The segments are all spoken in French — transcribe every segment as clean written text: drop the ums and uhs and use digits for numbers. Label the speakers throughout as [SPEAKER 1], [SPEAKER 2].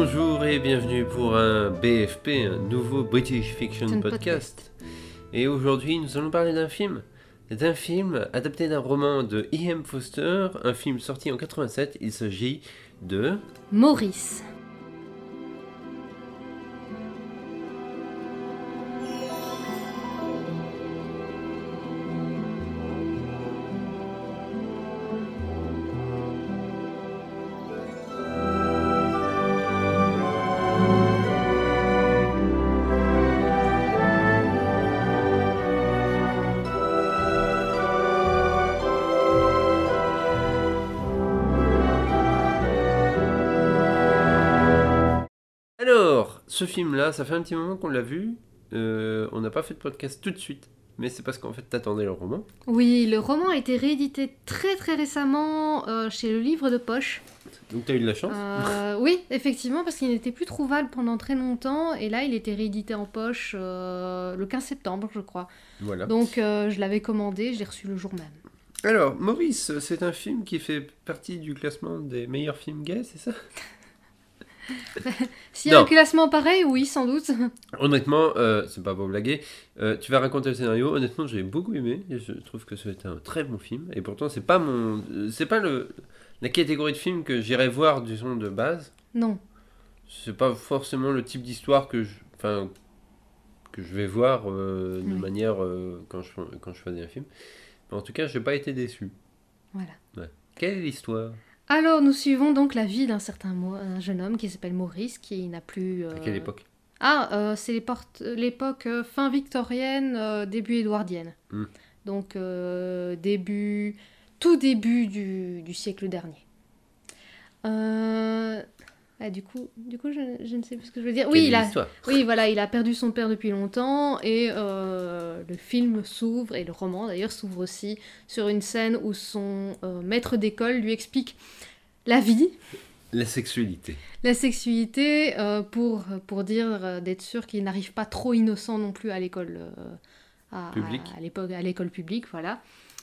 [SPEAKER 1] Bonjour et bienvenue pour un BFP, un nouveau British Fiction Podcast. Et aujourd'hui, nous allons parler d'un film adapté d'un roman de E.M. Forster, un film sorti en 87. Il s'agit de
[SPEAKER 2] Maurice.
[SPEAKER 1] Alors, ce film-là, ça fait un petit moment qu'on l'a vu. On n'a pas fait de podcast tout de suite, mais c'est parce qu'en fait, t'attendais le roman.
[SPEAKER 2] Oui, le roman a été réédité très récemment chez le livre de poche.
[SPEAKER 1] Donc t'as eu de la chance.
[SPEAKER 2] Oui, effectivement, parce qu'il n'était plus trouvable pendant très longtemps, et là il était réédité en poche le 15 septembre, je crois.
[SPEAKER 1] Voilà.
[SPEAKER 2] Donc je l'avais commandé, je l'ai reçu le jour même.
[SPEAKER 1] Alors, Maurice, c'est un film qui fait partie du classement des meilleurs films gays, c'est ça?
[SPEAKER 2] S'il y a un classement pareil, oui, sans doute.
[SPEAKER 1] Honnêtement, c'est pas pour blaguer, tu vas raconter le scénario. Honnêtement, j'ai beaucoup aimé. Et je trouve que c'était un très bon film. Et pourtant, c'est pas la catégorie de film que j'irais voir du son de base.
[SPEAKER 2] Non.
[SPEAKER 1] C'est pas forcément le type d'histoire que je vais voir de manière quand je choisis un film. Mais en tout cas, j'ai pas été déçu.
[SPEAKER 2] Voilà.
[SPEAKER 1] Ouais. Quelle est l'histoire?
[SPEAKER 2] Alors, nous suivons donc la vie d'un certain un jeune homme qui s'appelle Maurice, qui n'a plus...
[SPEAKER 1] À quelle époque?
[SPEAKER 2] C'est l'époque fin victorienne, début édouardienne. Donc, tout début du siècle dernier. Du coup, je ne sais plus ce que je veux dire. Oui, il a perdu son père depuis longtemps, et le film s'ouvre, et le roman d'ailleurs s'ouvre aussi, sur une scène où son maître d'école lui explique la vie.
[SPEAKER 1] La sexualité.
[SPEAKER 2] La sexualité, pour dire d'être sûr qu'il n'arrive pas trop innocent non plus à l'école
[SPEAKER 1] publique.
[SPEAKER 2] À l'école publique, voilà.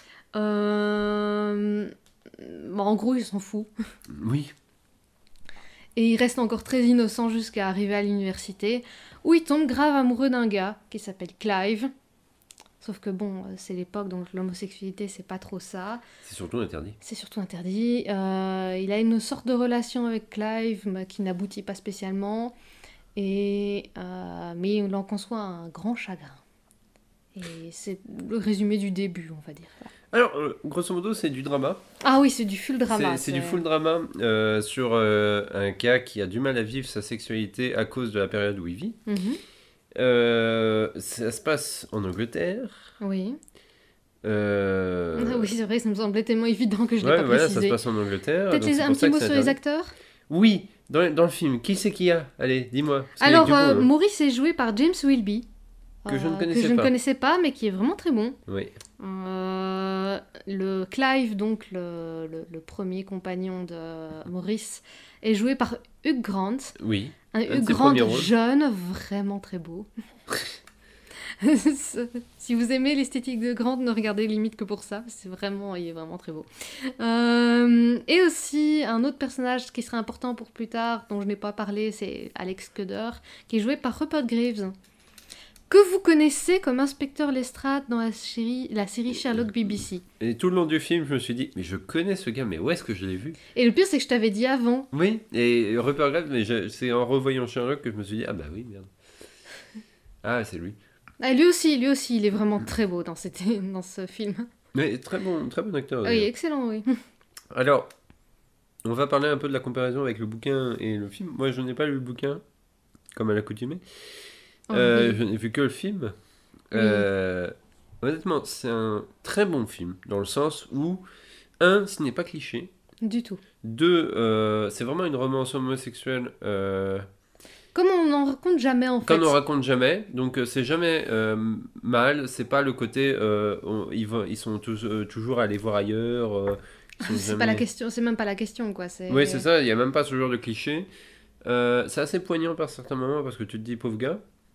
[SPEAKER 2] En gros, il s'en fout.
[SPEAKER 1] Oui.
[SPEAKER 2] Et il reste encore très innocent jusqu'à arriver à l'université, où il tombe grave amoureux d'un gars qui s'appelle Clive. Sauf que bon, c'est l'époque, donc l'homosexualité, c'est pas trop ça.
[SPEAKER 1] C'est surtout interdit.
[SPEAKER 2] Il a une sorte de relation avec Clive qui n'aboutit pas spécialement, mais il en conçoit un grand chagrin. Et c'est le résumé du début, on va dire.
[SPEAKER 1] Alors, grosso modo, c'est du drama.
[SPEAKER 2] Ah oui, c'est du full drama.
[SPEAKER 1] C'est du full drama sur un gars qui a du mal à vivre sa sexualité à cause de la période où il vit. Ça se passe en Angleterre.
[SPEAKER 2] Oui. Oui, c'est vrai, ça me semblait tellement évident que je ne l'ai pas précisé.
[SPEAKER 1] Ça se passe en Angleterre.
[SPEAKER 2] Peut-être un petit mot sur les acteurs.
[SPEAKER 1] Oui, dans le film. Qui c'est qu'il y a? Allez, dis-moi.
[SPEAKER 2] Alors, Maurice est joué par James Wilby.
[SPEAKER 1] Que je
[SPEAKER 2] ne connaissais pas, mais qui est vraiment très bon.
[SPEAKER 1] Oui.
[SPEAKER 2] Le Clive, donc le premier compagnon de Maurice, est joué par Hugh Grant.
[SPEAKER 1] Oui.
[SPEAKER 2] Un Hugh Grant jeune, vraiment très beau. Si vous aimez l'esthétique de Grant, ne regardez limite que pour ça. Il est vraiment très beau. Et aussi, un autre personnage qui serait important pour plus tard, dont je n'ai pas parlé, c'est Alex Scudder, qui est joué par Rupert Graves, que vous connaissez comme inspecteur Lestrade dans la série Sherlock BBC.
[SPEAKER 1] Et tout le long du film, je me suis dit, mais je connais ce gars, mais où est-ce que je l'ai vu?
[SPEAKER 2] Et le pire, c'est que je t'avais dit avant.
[SPEAKER 1] Oui, et Rupert Graves, mais c'est en revoyant Sherlock que je me suis dit, ah bah oui, merde. Ah, c'est lui.
[SPEAKER 2] Ah, lui aussi, il est vraiment très beau dans ce film.
[SPEAKER 1] Mais très bon acteur.
[SPEAKER 2] Oui, excellent, oui.
[SPEAKER 1] Alors, on va parler un peu de la comparaison avec le bouquin et le film. Moi, je n'ai pas lu le bouquin, comme à l'accoutumée. Je n'ai vu que le film. Oui. Honnêtement, c'est un très bon film, dans le sens où, ce n'est pas cliché.
[SPEAKER 2] Du tout.
[SPEAKER 1] 2, c'est vraiment une romance homosexuelle.
[SPEAKER 2] Comme on n'en raconte jamais, en fait.
[SPEAKER 1] Comme on raconte jamais, donc c'est jamais mal, c'est pas le côté ils sont toujours allés voir ailleurs.
[SPEAKER 2] C'est pas la question, c'est même pas la question, quoi.
[SPEAKER 1] Oui, c'est ça, il y a même pas ce genre de cliché. C'est assez poignant par certains moments parce que tu te dis pauvre gars.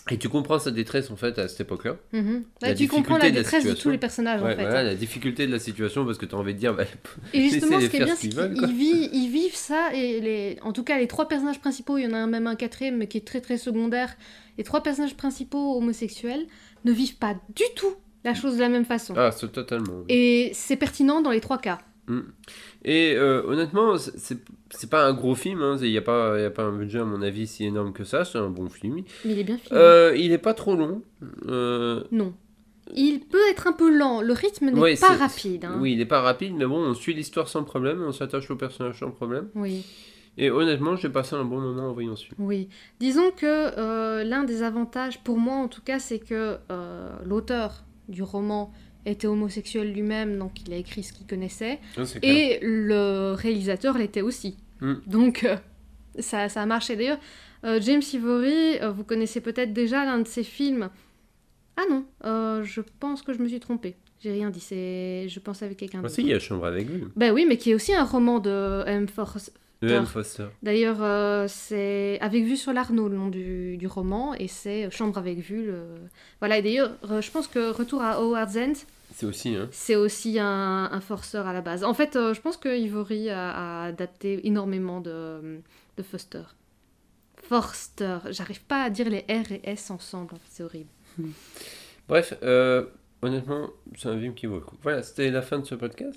[SPEAKER 1] Et tu comprends sa détresse en fait à cette époque-là.
[SPEAKER 2] Tu comprends la détresse de tous les personnages en fait.
[SPEAKER 1] Voilà, la difficulté de la situation parce que tu as envie de dire.
[SPEAKER 2] Et justement, ce qui est bien, c'est qu'ils vivent ça. Et en tout cas, les 3 personnages principaux, il y en a même un 4e, mais qui est très très secondaire. Les 3 personnages principaux homosexuels ne vivent pas du tout la chose de la même façon.
[SPEAKER 1] Ah, c'est totalement. Oui.
[SPEAKER 2] Et c'est pertinent dans les 3 cas.
[SPEAKER 1] Et honnêtement, c'est pas un gros film, il n'y a pas un budget à mon avis si énorme que ça, c'est un bon film.
[SPEAKER 2] Mais il est bien filmé.
[SPEAKER 1] Il est pas trop long.
[SPEAKER 2] Non. Il peut être un peu lent, le rythme n'est pas rapide.
[SPEAKER 1] Oui, il n'est pas rapide, mais bon, on suit l'histoire sans problème, on s'attache au personnage sans problème.
[SPEAKER 2] Oui.
[SPEAKER 1] Et honnêtement, j'ai passé un bon moment en voyant ce film.
[SPEAKER 2] Oui. Disons que l'un des avantages, pour moi en tout cas, c'est que l'auteur du roman était homosexuel lui-même, donc il a écrit ce qu'il connaissait. Et le réalisateur l'était aussi. Donc ça a marché. D'ailleurs, James Ivory, vous connaissez peut-être déjà l'un de ses films. Ah non, je pense que je me suis trompée. J'ai rien dit, je pense avec quelqu'un d'autre.
[SPEAKER 1] Si, il y a Chambre avec vue.
[SPEAKER 2] Ben oui, mais qui est aussi un roman de M. Foster. D'ailleurs, c'est Avec vue sur l'Arnaud, le nom du roman, et c'est Chambre avec vue. Voilà, et d'ailleurs, je pense que Retour à Howard's End, c'est aussi un Forster à la base. En fait, je pense que Ivory a adapté énormément de Foster. Forster, j'arrive pas à dire les R et S ensemble, en fait, c'est horrible.
[SPEAKER 1] Bref, honnêtement, c'est un film qui vaut le coup. Voilà, c'était la fin de ce podcast.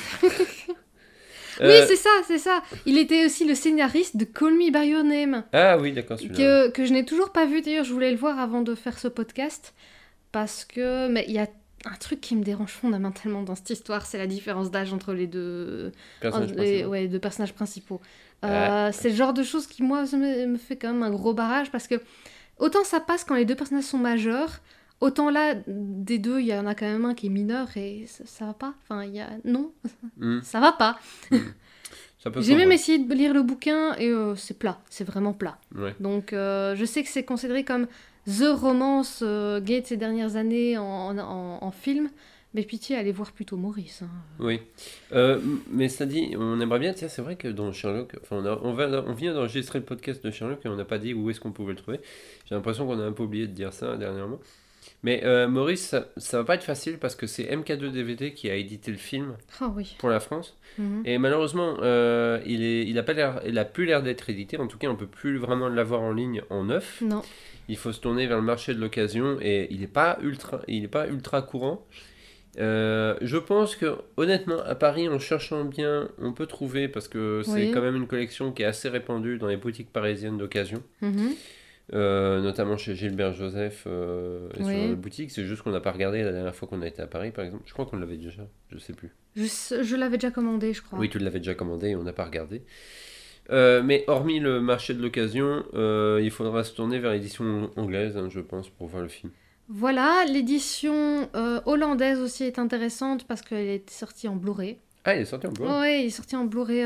[SPEAKER 2] Oui, c'est ça. Il était aussi le scénariste de Call Me By Your Name.
[SPEAKER 1] Ah oui, d'accord,
[SPEAKER 2] celui-là. Que je n'ai toujours pas vu, d'ailleurs, je voulais le voir avant de faire ce podcast. Parce que... Mais il y a un truc qui me dérange fondamentalement dans cette histoire, c'est la différence d'âge entre les deux personnages principaux. C'est le genre de choses qui, moi, me fait quand même un gros barrage, parce que autant ça passe quand les 2 personnages sont majeurs, autant là, des 2, il y en a quand même un qui est mineur, et ça va pas. Enfin, non, ça va pas. J'ai même essayé de lire le bouquin, et c'est plat, c'est vraiment plat.
[SPEAKER 1] Ouais.
[SPEAKER 2] Donc, je sais que c'est considéré comme the romance gay de ces dernières années en film, mais pitié, allez voir plutôt Maurice.
[SPEAKER 1] Oui, mais ça dit, on aimerait bien, tiens, c'est vrai que dans Sherlock, on vient d'enregistrer le podcast de Sherlock et on n'a pas dit où est-ce qu'on pouvait le trouver. J'ai l'impression qu'on a un peu oublié de dire ça dernièrement. Mais Maurice, ça va pas être facile parce que c'est MK2 DVD qui a édité le film pour la France. Et malheureusement, il a plus l'air d'être édité. En tout cas, on peut plus vraiment l'avoir en ligne en neuf.
[SPEAKER 2] Non.
[SPEAKER 1] Il faut se tourner vers le marché de l'occasion et il est pas ultra courant. Je pense que honnêtement à Paris, en cherchant bien, on peut trouver parce que c'est quand même une collection qui est assez répandue dans les boutiques parisiennes d'occasion. Notamment chez Gilbert Joseph sur la boutique. C'est juste qu'on n'a pas regardé la dernière fois qu'on a été à Paris, par exemple. Je crois qu'on l'avait déjà, je sais plus.
[SPEAKER 2] Je l'avais déjà commandé, je crois.
[SPEAKER 1] Oui, tu l'avais déjà commandé et on n'a pas regardé. Mais hormis le marché de l'occasion, il faudra se tourner vers l'édition anglaise, je pense, pour voir le film.
[SPEAKER 2] Voilà, l'édition hollandaise aussi est intéressante parce qu'elle est sortie en Blu-ray.
[SPEAKER 1] Ah, il est sorti en Blu-ray.
[SPEAKER 2] Oui, il est sorti en Blu-ray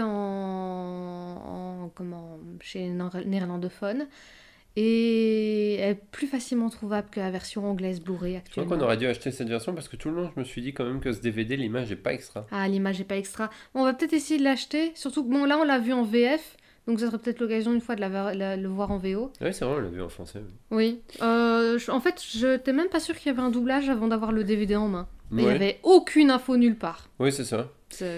[SPEAKER 2] chez les néerlandophones. Et elle est plus facilement trouvable que la version anglaise Blu-ray actuellement.
[SPEAKER 1] Je crois qu'on aurait dû acheter cette version parce que tout le long, je me suis dit quand même que ce DVD, l'image n'est pas extra.
[SPEAKER 2] Ah, l'image n'est pas extra. Bon, on va peut-être essayer de l'acheter. Surtout que, bon, là, on l'a vu en VF. Donc, ça serait peut-être l'occasion une fois de le voir en VO.
[SPEAKER 1] Oui, c'est vrai, on l'a vu en français.
[SPEAKER 2] Oui. En fait, je n'étais même pas sûre qu'il y avait un doublage avant d'avoir le DVD en main. Mais il n'y avait aucune info nulle part.
[SPEAKER 1] Oui, c'est ça.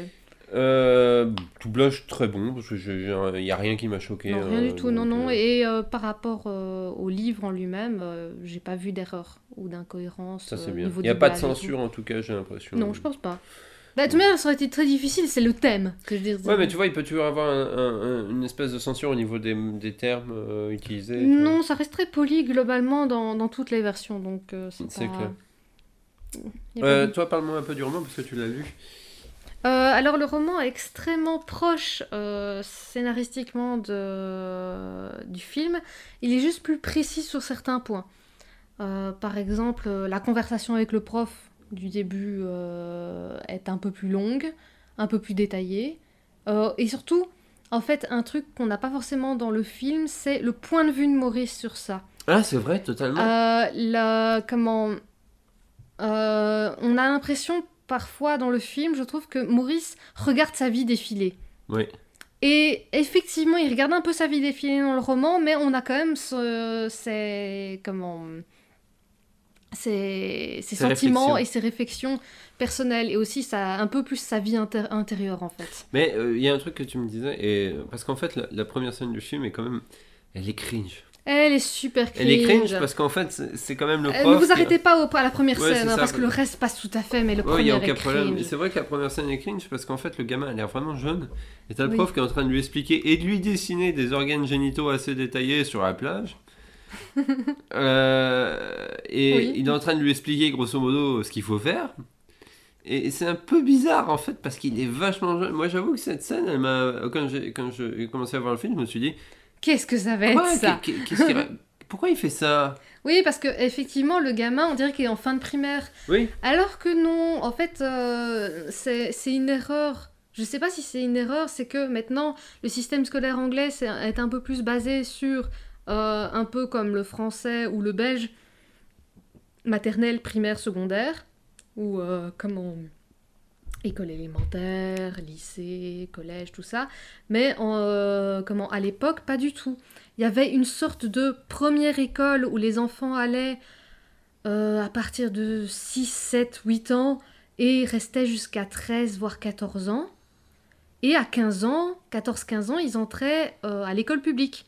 [SPEAKER 1] Doublage très bon, parce qu'il n'y a rien qui m'a choqué.
[SPEAKER 2] Non, rien du tout, non. Et par rapport au livre en lui-même, j'ai pas vu d'erreur ou d'incohérence.
[SPEAKER 1] Ça, c'est bien. Il n'y a pas de censure, en tout cas, j'ai l'impression.
[SPEAKER 2] Non, je pense pas. Bah, tout de même, ça aurait été très difficile, c'est le thème que je disais.
[SPEAKER 1] Ouais, mais tu vois, il peut toujours avoir une espèce de censure au niveau des termes utilisés.
[SPEAKER 2] Non, ça reste très poli globalement dans toutes les versions, donc
[SPEAKER 1] c'est clair. Toi, parle-moi un peu du roman, parce que tu l'as lu.
[SPEAKER 2] Alors, le roman est extrêmement proche scénaristiquement du film. Il est juste plus précis sur certains points. Par exemple, la conversation avec le prof du début est un peu plus longue, un peu plus détaillée. Et surtout, en fait, un truc qu'on n'a pas forcément dans le film, c'est le point de vue de Maurice sur ça.
[SPEAKER 1] Ah, c'est vrai, totalement.
[SPEAKER 2] On a l'impression, parfois dans le film, je trouve que Maurice regarde sa vie défiler.
[SPEAKER 1] Oui.
[SPEAKER 2] Et effectivement, il regarde un peu sa vie défiler dans le roman, mais on a quand même ses sentiments et ses réflexions personnelles, et aussi un peu plus sa vie intérieure en fait.
[SPEAKER 1] Mais il y a un truc que tu me disais, parce qu'en fait la première scène du film est quand même, elle est cringe.
[SPEAKER 2] Elle est super cringe.
[SPEAKER 1] Elle est cringe parce qu'en fait c'est quand même le prof.
[SPEAKER 2] Ne vous arrêtez pas à la première scène, parce que le reste passe tout à fait, mais le premier
[SPEAKER 1] il y a
[SPEAKER 2] est
[SPEAKER 1] aucun
[SPEAKER 2] cringe.
[SPEAKER 1] problème. Et c'est vrai que la première scène est cringe parce qu'en fait le gamin a l'air vraiment jeune, et t'as le prof qui est en train de lui expliquer et de lui dessiner des organes génitaux assez détaillés sur la plage. Il est en train de lui expliquer grosso modo ce qu'il faut faire. Et c'est un peu bizarre en fait parce qu'il est vachement jeune. Moi j'avoue que cette scène, quand j'ai commencé à voir le film, je me suis dit
[SPEAKER 2] qu'est-ce que ça va être ça
[SPEAKER 1] pourquoi il fait ça?
[SPEAKER 2] Oui, parce que effectivement le gamin, on dirait qu'il est en fin de primaire.
[SPEAKER 1] Oui.
[SPEAKER 2] Alors que non, en fait c'est une erreur. Je sais pas si c'est une erreur, c'est que maintenant le système scolaire anglais est un peu plus basé sur un peu comme le français ou le belge, maternelle, primaire, secondaire, ou école élémentaire, lycée, collège, tout ça. Mais à l'époque, pas du tout. Il y avait une sorte de première école où les enfants allaient à partir de 6, 7, 8 ans et restaient jusqu'à 13, voire 14 ans. Et à 15 ans, 14-15 ans, ils entraient à l'école publique.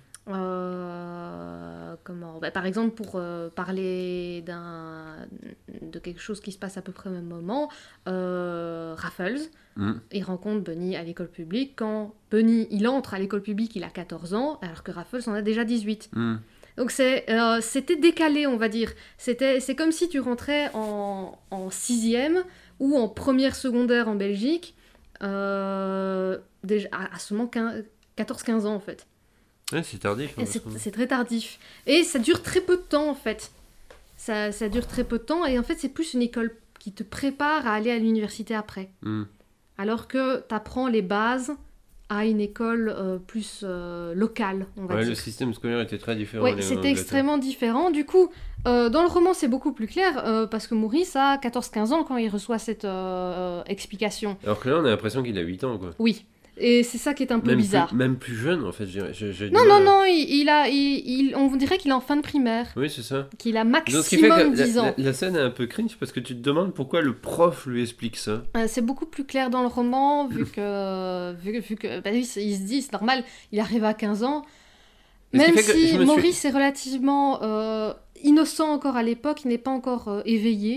[SPEAKER 2] Par exemple, pour parler de quelque chose qui se passe à peu près au même moment, Raffles, il rencontre Bunny à l'école publique. Quand Bunny il entre à l'école publique, il a 14 ans, alors que Raffles en a déjà 18. Donc c'était décalé, on va dire. C'est comme si tu rentrais en 6e ou en première secondaire en Belgique, déjà à seulement 14-15 ans en fait.
[SPEAKER 1] Ouais, c'est tardif.
[SPEAKER 2] C'est très tardif. Et ça dure très peu de temps, en fait. Ça dure très peu de temps, et en fait, c'est plus une école qui te prépare à aller à l'université après. Alors que t'apprends les bases à une école plus locale, on va dire.
[SPEAKER 1] Le système scolaire était très différent.
[SPEAKER 2] Ouais, c'était extrêmement différent. Du coup, dans le roman, c'est beaucoup plus clair, parce que Maurice a 14-15 ans quand il reçoit cette explication.
[SPEAKER 1] Alors que là, on a l'impression qu'il a 8 ans, quoi.
[SPEAKER 2] Oui. Et c'est ça qui est un peu bizarre.
[SPEAKER 1] Même plus jeune, en fait.
[SPEAKER 2] Non, on dirait qu'il est en fin de primaire.
[SPEAKER 1] Oui, c'est ça.
[SPEAKER 2] Qu'il a maximum 10 ans.
[SPEAKER 1] La scène est un peu cringe parce que tu te demandes pourquoi le prof lui explique ça.
[SPEAKER 2] C'est beaucoup plus clair dans le roman, vu que il se dit, c'est normal, il arrive à 15 ans. Même si Maurice est relativement innocent encore à l'époque, il n'est pas encore éveillé.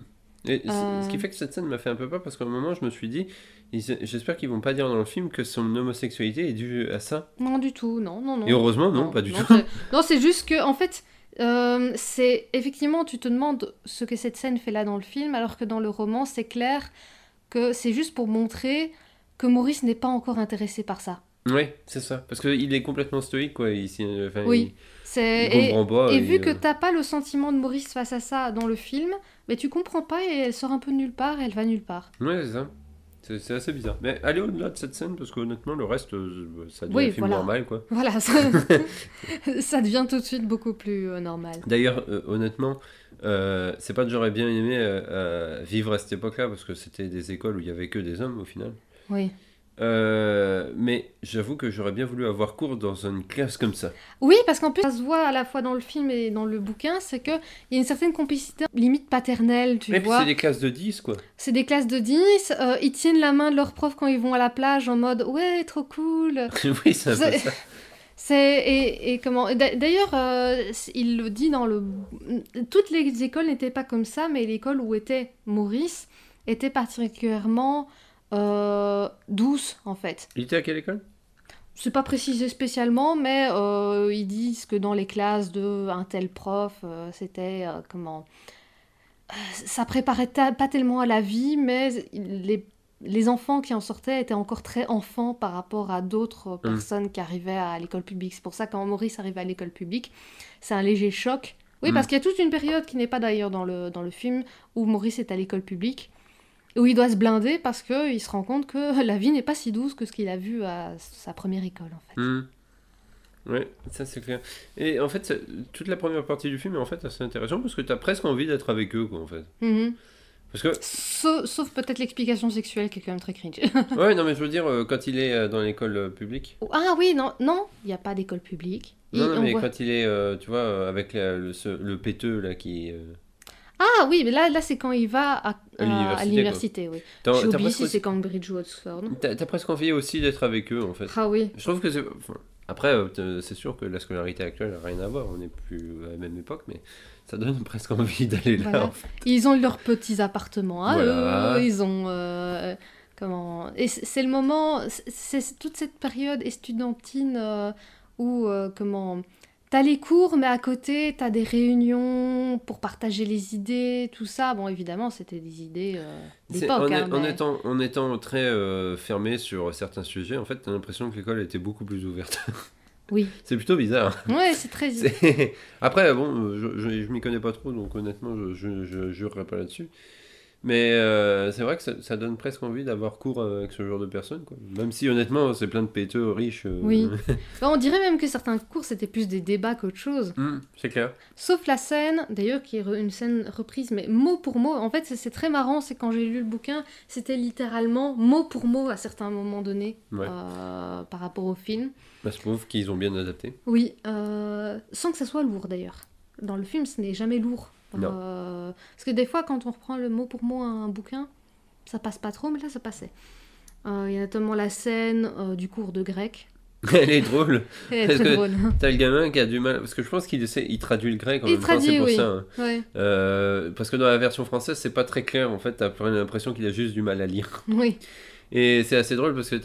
[SPEAKER 1] Ce qui fait que cette scène m'a fait un peu peur parce qu'à un moment, je me suis dit... J'espère qu'ils vont pas dire dans le film que son homosexualité est due à ça.
[SPEAKER 2] Non, du tout, non.
[SPEAKER 1] Et heureusement, non, pas du tout.
[SPEAKER 2] Non, c'est juste que, en fait, c'est effectivement, tu te demandes ce que cette scène fait là dans le film, alors que dans le roman, c'est clair que c'est juste pour montrer que Maurice n'est pas encore intéressé par ça.
[SPEAKER 1] Oui, c'est ça. Parce qu'il est complètement stoïque, quoi. Il
[SPEAKER 2] comprend pas. Et vu que t'as pas le sentiment de Maurice face à ça dans le film, mais tu comprends pas, et elle sort un peu de nulle part, et elle va nulle part.
[SPEAKER 1] Ouais, c'est ça. C'est assez bizarre. Mais allez au-delà de cette scène, parce qu'honnêtement, le reste, ça devient un film normal, quoi.
[SPEAKER 2] Voilà, ça devient tout de suite beaucoup plus normal.
[SPEAKER 1] D'ailleurs, honnêtement, c'est pas que j'aurais bien aimé vivre à cette époque-là, parce que c'était des écoles où il y avait que des hommes, au final.
[SPEAKER 2] Oui.
[SPEAKER 1] Mais j'avoue que j'aurais bien voulu avoir cours dans une classe comme ça.
[SPEAKER 2] Oui, parce qu'en plus, ça se voit à la fois dans le film et dans le bouquin, c'est qu'il y a une certaine complicité, limite paternelle, tu vois.
[SPEAKER 1] Et puis c'est des classes de 10, quoi.
[SPEAKER 2] C'est des classes de 10, ils tiennent la main de leur prof quand ils vont à la plage en mode « Ouais, trop cool !»
[SPEAKER 1] Oui, c'est un peu ça.
[SPEAKER 2] D'ailleurs, il le dit dans le... Toutes les écoles n'étaient pas comme ça, mais l'école où était Maurice était particulièrement... douce en fait.
[SPEAKER 1] Il était à quelle école ?
[SPEAKER 2] C'est pas précisé spécialement, mais ils disent que dans les classes de un tel prof, c'était ça préparait pas tellement à la vie, mais les enfants qui en sortaient étaient encore très enfants par rapport à d'autres personnes qui arrivaient à l'école publique. C'est pour ça que quand Maurice arrive à l'école publique, c'est un léger choc. Oui, parce qu'il y a toute une période qui n'est pas d'ailleurs dans le film où Maurice est à l'école publique, où il doit se blinder parce qu'il se rend compte que la vie n'est pas si douce que ce qu'il a vu à sa première école, en fait.
[SPEAKER 1] Ouais, ça c'est clair. Et en fait, toute la première partie du film est en fait assez intéressante parce que t'as presque envie d'être avec eux, quoi, en fait. Parce que...
[SPEAKER 2] Sauf peut-être l'explication sexuelle qui est quand même très cringe.
[SPEAKER 1] Ouais, non, mais je veux dire, quand il est dans l'école publique.
[SPEAKER 2] Ah oui, non, il n'y a pas d'école publique.
[SPEAKER 1] Non, mais quand il est, tu vois, avec le péteux, là, qui...
[SPEAKER 2] Ah oui, mais là c'est quand il va à
[SPEAKER 1] l'université,
[SPEAKER 2] oui.
[SPEAKER 1] T'as
[SPEAKER 2] J'ai oublié
[SPEAKER 1] presque
[SPEAKER 2] si
[SPEAKER 1] aussi-
[SPEAKER 2] c'est Cambridge ou Oxford.
[SPEAKER 1] T'as presque envie aussi d'être avec eux, en fait.
[SPEAKER 2] Ah oui.
[SPEAKER 1] Je trouve que c'est... enfin, après, c'est sûr que la scolarité actuelle n'a rien à voir, on n'est plus à la même époque, mais ça donne presque envie d'aller là,
[SPEAKER 2] Voilà.
[SPEAKER 1] en fait.
[SPEAKER 2] Ils ont leurs petits appartements à
[SPEAKER 1] Voilà.
[SPEAKER 2] eux, ils ont... comment... Et c'est le moment, c'est toute cette période estudiantine où, comment... T'as les cours, mais à côté, t'as des réunions pour partager les idées, tout ça. Bon, évidemment, c'était des idées d'époque.
[SPEAKER 1] En étant très fermé sur certains sujets, en fait, t'as l'impression que l'école était beaucoup plus ouverte.
[SPEAKER 2] Oui.
[SPEAKER 1] C'est plutôt bizarre.
[SPEAKER 2] Ouais, c'est très...
[SPEAKER 1] Après, bon, je m'y connais pas trop, donc honnêtement, je jurerai pas là-dessus. Mais c'est vrai que ça donne presque envie d'avoir cours avec ce genre de personnes, quoi. Même si, honnêtement, c'est plein de péteux riches.
[SPEAKER 2] Oui. On dirait même que certains cours, c'était plus des débats qu'autre chose.
[SPEAKER 1] C'est clair.
[SPEAKER 2] Sauf la scène, d'ailleurs, qui est une scène reprise, mais mot pour mot. En fait, c'est très marrant, c'est quand j'ai lu le bouquin, c'était littéralement mot pour mot à certains moments donnés par rapport au film.
[SPEAKER 1] Bah, je trouve qu'ils ont bien adapté.
[SPEAKER 2] Oui, sans que ça soit lourd d'ailleurs. Dans le film, ce n'est jamais lourd.
[SPEAKER 1] Non.
[SPEAKER 2] Parce que des fois, quand on reprend le mot pour mot à un bouquin, ça passe pas trop, mais là, ça passait. Il y a notamment la scène du cours de grec.
[SPEAKER 1] Elle est drôle.
[SPEAKER 2] Elle est très drôle.
[SPEAKER 1] T'as le gamin qui a du mal, parce que je pense il traduit le grec en
[SPEAKER 2] Il
[SPEAKER 1] même temps, c'est pour
[SPEAKER 2] oui.
[SPEAKER 1] ça. Hein.
[SPEAKER 2] Ouais.
[SPEAKER 1] Parce que dans la version française, c'est pas très clair, en fait, t'as l'impression qu'il a juste du mal à lire.
[SPEAKER 2] Oui.
[SPEAKER 1] Et c'est assez drôle parce que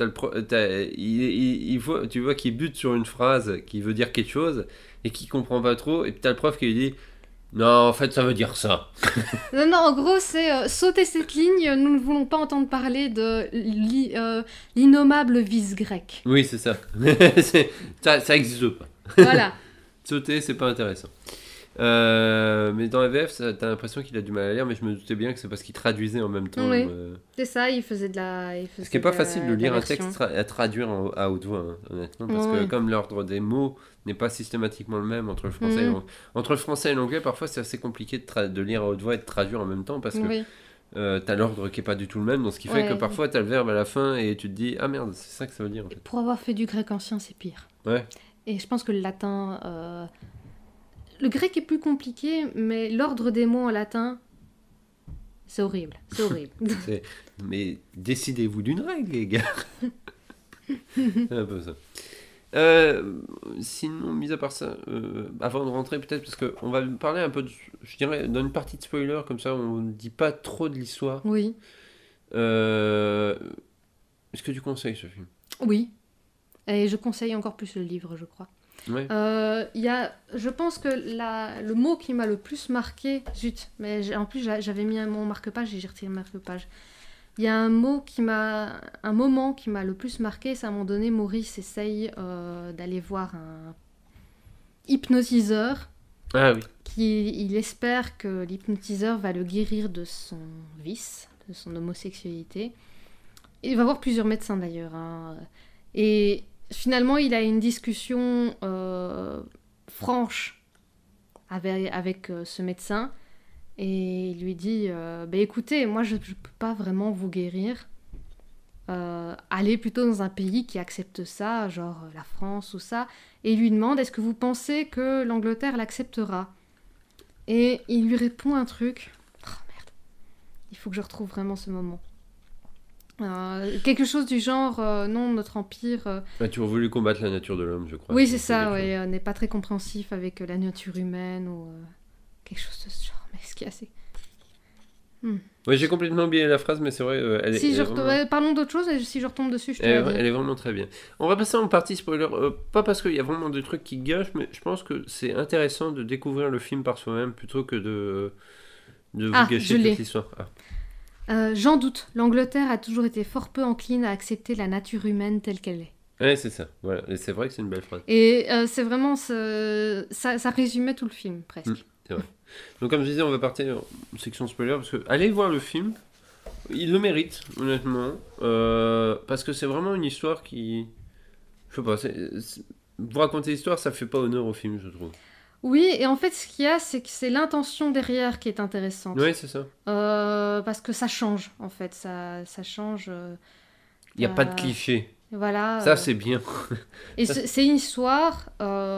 [SPEAKER 1] tu vois qu'il bute sur une phrase qui veut dire quelque chose et qu'il comprend pas trop, et puis t'as le prof qui lui dit non, en fait, ça veut dire ça.
[SPEAKER 2] Non, en gros, c'est sauter cette ligne, nous ne voulons pas entendre parler de l'innommable vice grec.
[SPEAKER 1] Oui, c'est ça. Ça existe pas.
[SPEAKER 2] Voilà.
[SPEAKER 1] Sauter, c'est pas intéressant. Mais dans la VF, t'as l'impression qu'il a du mal à lire, mais je me doutais bien que c'est parce qu'il traduisait en même temps.
[SPEAKER 2] Oui. C'est ça, il faisait de la...
[SPEAKER 1] Ce qui n'est pas facile de lire un texte à traduire à haute voix, hein, honnêtement, parce que comme l'ordre des mots n'est pas systématiquement le même entre le français et l'anglais. Entre le français et l'anglais, parfois c'est assez compliqué de lire à haute voix et de traduire en même temps, parce que t'as l'ordre qui est pas du tout le même, donc ce qui fait que parfois t'as le verbe à la fin et tu te dis ah merde, c'est ça que ça veut dire en fait.
[SPEAKER 2] Pour avoir fait du grec ancien, c'est pire.
[SPEAKER 1] Ouais.
[SPEAKER 2] Et je pense que le latin... Le grec est plus compliqué, mais l'ordre des mots en latin, c'est horrible. C'est horrible.
[SPEAKER 1] Mais décidez-vous d'une règle, les gars. C'est un peu ça. Sinon, mis à part ça, avant de rentrer peut-être, parce qu'on va parler un peu, je dirais, dans une partie de spoiler, comme ça on ne dit pas trop de l'histoire.
[SPEAKER 2] Oui.
[SPEAKER 1] Est-ce que tu conseilles ce film ?
[SPEAKER 2] Oui. Et je conseille encore plus le livre, je crois.
[SPEAKER 1] Ouais.
[SPEAKER 2] Je pense que le mot qui m'a le plus marqué, zut, mais en plus j'avais mis mon marque-page et j'ai retiré le marque-page. Il y a un moment qui m'a le plus marqué, c'est à un moment donné, Maurice essaye d'aller voir un hypnotiseur.
[SPEAKER 1] Ah oui.
[SPEAKER 2] Il espère que l'hypnotiseur va le guérir de son vice, de son homosexualité. Il va voir plusieurs médecins d'ailleurs. Hein. Et finalement, il a une discussion franche avec ce médecin et il lui dit écoutez, moi je ne peux pas vraiment vous guérir. Allez plutôt dans un pays qui accepte ça, genre la France ou ça. Et il lui demande est-ce que vous pensez que l'Angleterre l'acceptera ? Et il lui répond un truc. Oh merde, il faut que je retrouve vraiment ce moment. Quelque chose du genre non, notre empire
[SPEAKER 1] tu as voulu combattre la nature de l'homme, je crois.
[SPEAKER 2] Oui, c'est ça, n'est pas très compréhensif avec la nature humaine ou quelque chose de ce genre, mais ce qui est assez...
[SPEAKER 1] Oui, j'ai complètement oublié la phrase, mais c'est vrai,
[SPEAKER 2] parlons d'autre chose, et si je retombe dessus, je te
[SPEAKER 1] elle est vraiment très bien. On va passer en partie spoiler, pas parce qu'il y a vraiment des trucs qui gâchent, mais je pense que c'est intéressant de découvrir le film par soi-même plutôt que de vous gâcher toute l'histoire.
[SPEAKER 2] J'en doute. L'Angleterre a toujours été fort peu encline à accepter la nature humaine telle qu'elle est.
[SPEAKER 1] Ouais, c'est ça. Voilà. Et c'est vrai que c'est une belle phrase.
[SPEAKER 2] Et c'est vraiment... Ça résumait tout le film, presque.
[SPEAKER 1] C'est vrai. Donc comme je disais, on va partir en section spoiler, parce que allez voir le film. Il le mérite, honnêtement. Parce que c'est vraiment une histoire qui... Je sais pas, vous raconter l'histoire, ça fait pas honneur au film, je trouve.
[SPEAKER 2] Oui, et en fait, ce qu'il y a, c'est que c'est l'intention derrière qui est intéressante.
[SPEAKER 1] Oui, c'est ça.
[SPEAKER 2] Parce que ça change, en fait. Ça change.
[SPEAKER 1] Il n'y a pas de cliché.
[SPEAKER 2] Voilà.
[SPEAKER 1] Ça, c'est bien.
[SPEAKER 2] Et
[SPEAKER 1] Ça,
[SPEAKER 2] c'est une histoire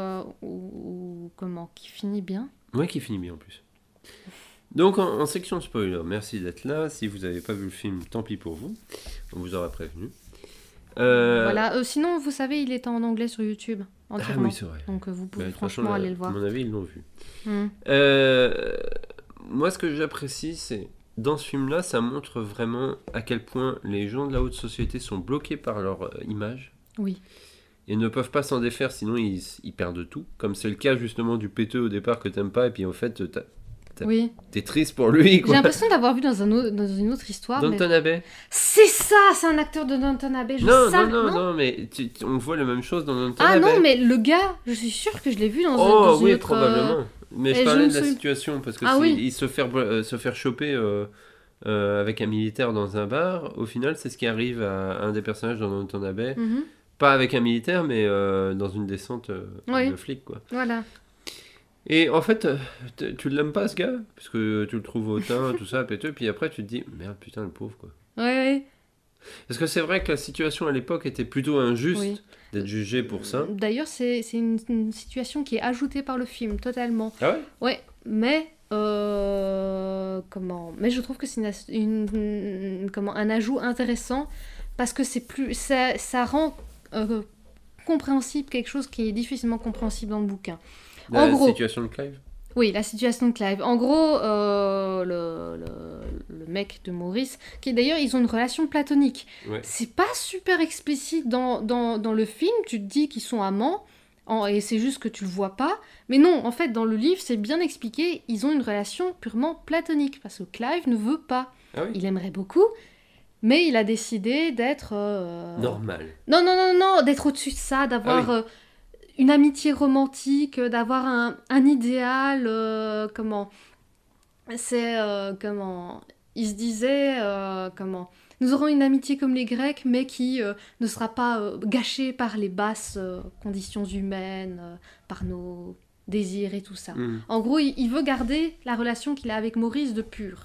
[SPEAKER 2] qui finit bien.
[SPEAKER 1] Oui, qui finit bien en plus. Donc, en section spoiler, merci d'être là. Si vous n'avez pas vu le film, tant pis pour vous. On vous aura prévenu.
[SPEAKER 2] Voilà. Sinon, vous savez, il est en anglais sur YouTube. Entièrement.
[SPEAKER 1] Ah oui, c'est vrai.
[SPEAKER 2] Donc, vous pouvez
[SPEAKER 1] De toute
[SPEAKER 2] franchement
[SPEAKER 1] façon,
[SPEAKER 2] aller le voir.
[SPEAKER 1] À mon avis, ils l'ont vu.
[SPEAKER 2] Mm.
[SPEAKER 1] Moi, ce que j'apprécie, c'est dans ce film-là, ça montre vraiment à quel point les gens de la haute société sont bloqués par leur image.
[SPEAKER 2] Oui.
[SPEAKER 1] Et ne peuvent pas s'en défaire, sinon ils perdent tout. Comme c'est le cas justement du péteux au départ que t'aimes pas, et puis en fait,
[SPEAKER 2] Oui.
[SPEAKER 1] t'es triste pour lui.
[SPEAKER 2] J'ai l'impression d'avoir vu dans une autre histoire.
[SPEAKER 1] Downton Abbey.
[SPEAKER 2] C'est ça, c'est un acteur de Downton Abbey.
[SPEAKER 1] Non, mais on voit la même chose dans Downton Abbey.
[SPEAKER 2] Ah non, mais le gars, je suis sûre que je l'ai vu dans une
[SPEAKER 1] oui,
[SPEAKER 2] autre...
[SPEAKER 1] probablement. Mais je
[SPEAKER 2] et
[SPEAKER 1] parlais
[SPEAKER 2] je
[SPEAKER 1] de la
[SPEAKER 2] me
[SPEAKER 1] situation, parce que
[SPEAKER 2] oui.
[SPEAKER 1] il se faire choper avec un militaire dans un bar, au final, c'est ce qui arrive à un des personnages dans Downton Abbey.
[SPEAKER 2] Mhm.
[SPEAKER 1] Pas avec un militaire, mais dans une descente de flic, quoi.
[SPEAKER 2] Voilà.
[SPEAKER 1] Et en fait, tu l'aimes pas, ce gars, parce que tu le trouves hautain, tout ça, péteux, puis après tu te dis, merde, putain, le pauvre, quoi.
[SPEAKER 2] Ouais.
[SPEAKER 1] Parce que c'est vrai que la situation à l'époque était plutôt injuste
[SPEAKER 2] Oui.
[SPEAKER 1] d'être jugé pour ça.
[SPEAKER 2] D'ailleurs, c'est une situation qui est ajoutée par le film, totalement.
[SPEAKER 1] Ah ouais?
[SPEAKER 2] Ouais, mais... Mais je trouve que c'est un ajout intéressant, parce que c'est plus... Ça rend compréhensible quelque chose qui est difficilement compréhensible dans le bouquin.
[SPEAKER 1] La situation de Clive?
[SPEAKER 2] Oui, la situation de Clive. En gros, le mec de Maurice, qui d'ailleurs, ils ont une relation platonique.
[SPEAKER 1] Ouais.
[SPEAKER 2] C'est pas super explicite dans le film, tu te dis qu'ils sont amants, et c'est juste que tu le vois pas. Mais non, en fait, dans le livre, c'est bien expliqué, ils ont une relation purement platonique, parce que Clive ne veut pas.
[SPEAKER 1] Ah oui?
[SPEAKER 2] Il aimerait beaucoup, mais il a décidé d'être...
[SPEAKER 1] Normal.
[SPEAKER 2] Non, d'être au-dessus de ça, d'avoir... une amitié romantique, d'avoir un idéal, il se disait, nous aurons une amitié comme les Grecs, mais qui ne sera pas gâchée par les basses conditions humaines, par nos désirs et tout ça.
[SPEAKER 1] Mm.
[SPEAKER 2] En gros, il veut garder la relation qu'il a avec Maurice de pur.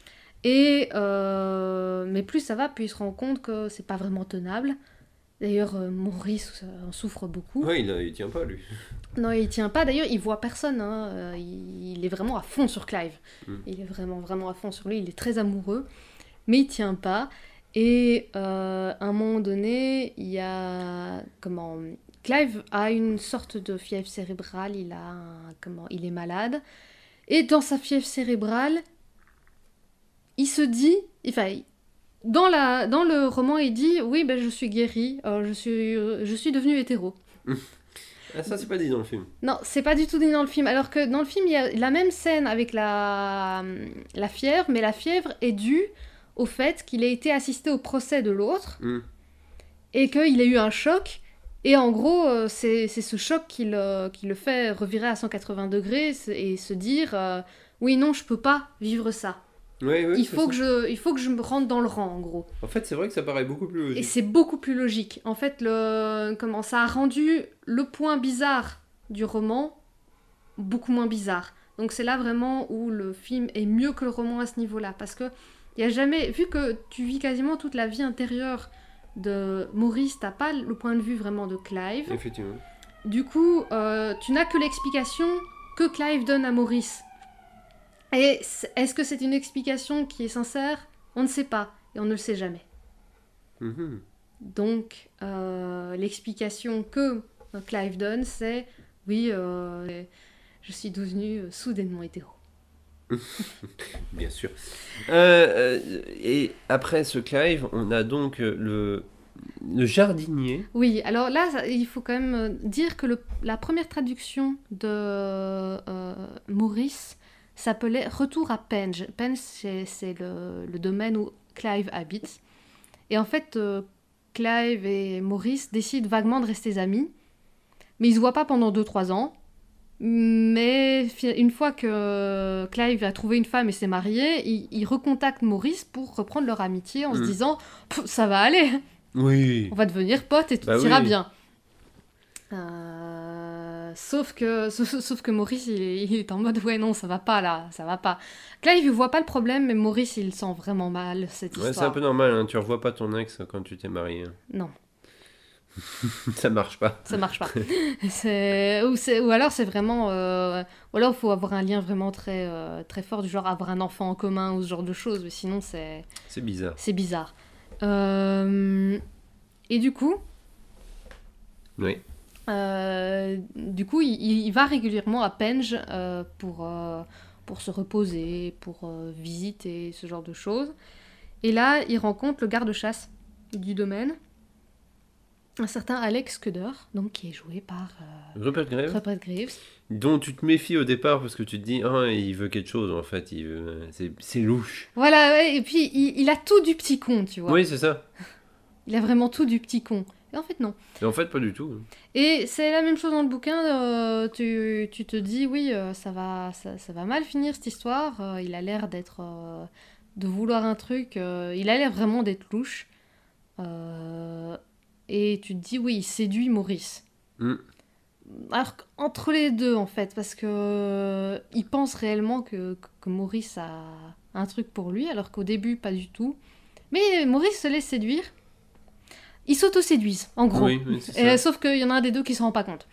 [SPEAKER 2] Mais plus ça va, plus il se rend compte que c'est pas vraiment tenable. D'ailleurs, Maurice en souffre beaucoup.
[SPEAKER 1] Oui, il tient pas, lui.
[SPEAKER 2] Non, il tient pas. D'ailleurs, il voit personne. Il est vraiment à fond sur Clive. Il est vraiment, vraiment à fond sur lui. Il est très amoureux. Mais il tient pas. Et à un moment donné, il y a... Clive a une sorte de fièvre cérébrale. Il est malade. Et dans sa fièvre cérébrale, il se dit... Dans le roman, il dit « Oui, je suis guéri, je suis devenu hétéro. »
[SPEAKER 1] Ah, ça, c'est pas dit dans le film.
[SPEAKER 2] Non, c'est pas du tout dit dans le film. Alors que dans le film, il y a la même scène avec la fièvre, mais la fièvre est due au fait qu'il ait été assisté au procès de l'autre et qu'il ait eu un choc. Et en gros, c'est ce choc qui le fait revirer à 180 degrés et se dire « Oui, non, je peux pas vivre ça. »
[SPEAKER 1] Oui,
[SPEAKER 2] il faut que je me rentre dans le rang, en gros.
[SPEAKER 1] En fait, c'est vrai que ça paraît beaucoup plus logique.
[SPEAKER 2] Et c'est beaucoup plus logique. En fait, ça a rendu le point bizarre du roman beaucoup moins bizarre. Donc c'est là vraiment où le film est mieux que le roman à ce niveau-là. Parce que y a jamais... Vu que tu vis quasiment toute la vie intérieure de Maurice, t'as pas le point de vue vraiment de Clive.
[SPEAKER 1] Effectivement.
[SPEAKER 2] Du coup, tu n'as que l'explication que Clive donne à Maurice. Et est-ce que c'est une explication qui est sincère ? On ne sait pas, et on ne le sait jamais.
[SPEAKER 1] Mm-hmm.
[SPEAKER 2] Donc, l'explication que Clive donne, c'est « Oui, je suis devenue soudainement hétéro. »
[SPEAKER 1] Bien sûr. Et après ce Clive, on a donc le jardinier.
[SPEAKER 2] Oui, alors là, il faut quand même dire que la première traduction de Maurice s'appelait Retour à Penge. Penge, c'est le domaine où Clive habite. Et en fait, Clive et Maurice décident vaguement de rester amis, mais ils se voient pas pendant 2-3 ans. Mais une fois que Clive a trouvé une femme et s'est marié, il recontacte Maurice pour reprendre leur amitié en se disant « Ça va aller,
[SPEAKER 1] oui.
[SPEAKER 2] On va devenir potes et tout ira bien. » sauf que Maurice, il est en mode, ouais, non, ça va pas là, ça va pas. Clive, il voit pas le problème, mais Maurice, il sent vraiment mal cette histoire.
[SPEAKER 1] Ouais, c'est un peu normal, hein, tu revois pas ton ex quand tu t'es marié. Hein.
[SPEAKER 2] Non.
[SPEAKER 1] Ça marche pas.
[SPEAKER 2] Ça marche pas. Ou alors c'est vraiment... ou alors il faut avoir un lien vraiment très, très fort, du genre avoir un enfant en commun ou ce genre de choses, mais sinon c'est...
[SPEAKER 1] C'est bizarre.
[SPEAKER 2] C'est bizarre. Et du coup...
[SPEAKER 1] Oui.
[SPEAKER 2] Du coup, il va régulièrement à Penge pour se reposer, pour visiter, ce genre de choses. Et là, il rencontre le garde-chasse du domaine, un certain Alex Scudder, donc qui est joué par
[SPEAKER 1] Rupert Graves.
[SPEAKER 2] Rupert Graves.
[SPEAKER 1] Dont tu te méfies au départ parce que tu te dis, ah, il veut quelque chose en fait, c'est louche.
[SPEAKER 2] Voilà, ouais, et puis il a tout du petit con, tu vois.
[SPEAKER 1] Oui, c'est ça.
[SPEAKER 2] Il a vraiment tout du petit con. Et en fait, non.
[SPEAKER 1] Et en fait, pas du tout.
[SPEAKER 2] Et c'est la même chose dans le bouquin, tu te dis, oui, ça va mal finir cette histoire, il a l'air de vouloir un truc, il a l'air vraiment d'être louche. Et tu te dis, oui, il séduit Maurice. Alors entre les deux, en fait, parce que il pense réellement que Maurice a un truc pour lui, alors qu'au début, pas du tout. Mais Maurice se laisse séduire. Ils s'auto-séduisent, en gros.
[SPEAKER 1] Oui, c'est ça.
[SPEAKER 2] Sauf qu'il y en a un des deux qui s'en rend pas compte.